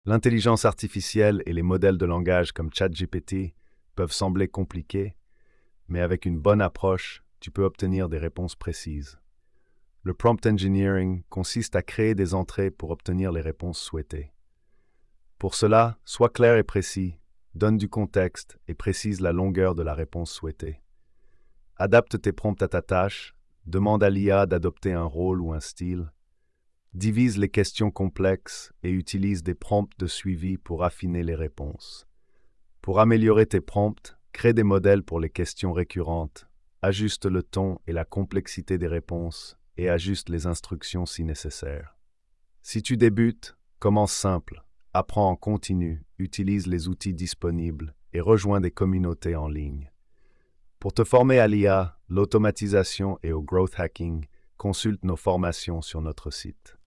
L'intelligence artificielle et les modèles de langage comme ChatGPT peuvent sembler compliqués, mais avec une bonne approche, tu peux obtenir des réponses précises. Le prompt engineering consiste à créer des entrées pour obtenir les réponses souhaitées. Pour cela, sois clair et précis, donne du contexte et précise la longueur de la réponse souhaitée. Adapte tes prompts à ta tâche, demande à l'IA d'adopter un rôle ou un style, divise les questions complexes et utilise des prompts de suivi pour affiner les réponses. Pour améliorer tes prompts, crée des modèles pour les questions récurrentes, ajuste le ton et la complexité des réponses et ajuste les instructions si nécessaire. Si tu débutes, commence simple, apprends en continu, utilise les outils disponibles et rejoins des communautés en ligne. Pour te former à l'IA, l'automatisation et au growth hacking, consulte nos formations sur notre site.